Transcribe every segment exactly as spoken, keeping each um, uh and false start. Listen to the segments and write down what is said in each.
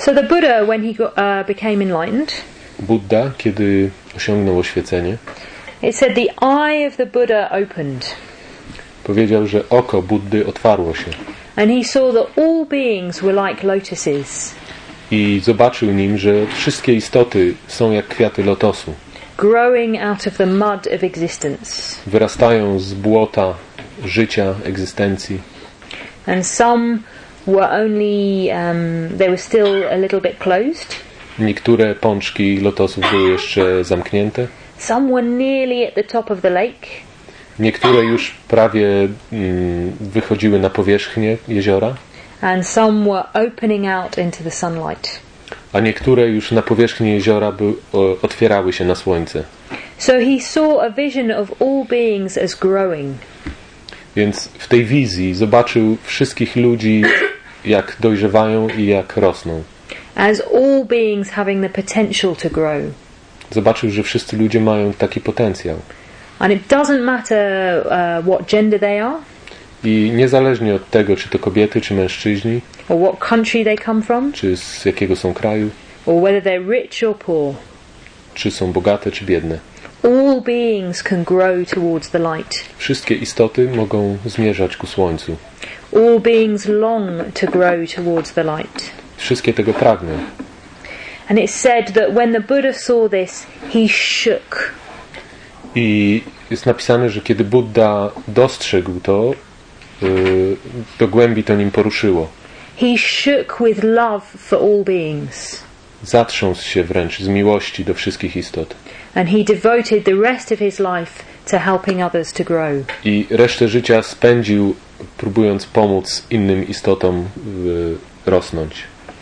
So the Buddha, when he got, uh, became enlightened, Buddha, kiedy osiągnął oświecenie, it said the eye of the Buddha opened. Powiedział, że oko Buddy otwarło się. And he saw that all beings were like lotuses. I zobaczył nim, że wszystkie istoty są jak kwiaty lotosu. Growing out of the mud of existence. Wyrastają z błota życia, egzystencji. And some were only, um, they were still a little bit closed. Niektóre pączki lotosów były jeszcze zamknięte. Some were nearly at the top of the lake. Niektóre już prawie mm, wychodziły na powierzchnię jeziora. And some were opening out into the sunlight. A niektóre już na powierzchni jeziora by, o, otwierały się na słońce. So he saw a vision of all beings as growing. Więc w tej wizji zobaczył wszystkich ludzi, jak dojrzewają i jak rosną. As all beings having the potential to grow. Zobaczył, że wszyscy ludzie mają taki potencjał. And it doesn't matter uh, what gender they are. I niezależnie od tego, czy to kobiety, czy mężczyźni, or what country they come from, czy z jakiego są kraju, or whether they're rich or poor, czy są bogate, czy biedne. all beings can grow towards the light. Wszystkie istoty mogą zmierzać ku słońcu. All beings long to grow towards the light. Wszystkie tego pragną. And it said that when the Buddha saw this, he shook. I jest napisane, że kiedy Buddha dostrzegł to, yy, do głębi to nim poruszyło. He shook with love for all beings. Zatrząsł się wręcz z miłości do wszystkich istot. And he devoted the rest of his life to helping others to grow. I resztę życia spędził, próbując pomóc innym istotom yy, rosnąć.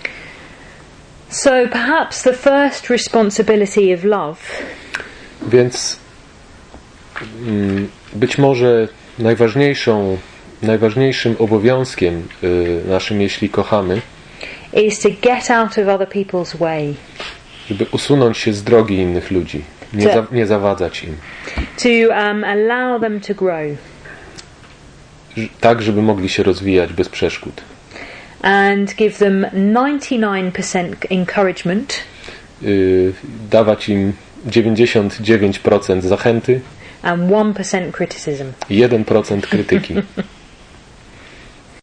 So perhaps the first responsibility of love, więc mm, być może najważniejszą, najważniejszym obowiązkiem yy, naszym, jeśli kochamy, is to get out of other people's way. Żeby usunąć się z drogi innych ludzi, nie, za, nie zawadzać im. To um, allow them to grow. Tak, żeby mogli się rozwijać bez przeszkód. And give them ninety-nine percent encouragement. Yy, dawać im dziewięćdziesiąt dziewięć procent zachęty. And one percent criticism. jeden procent krytyki.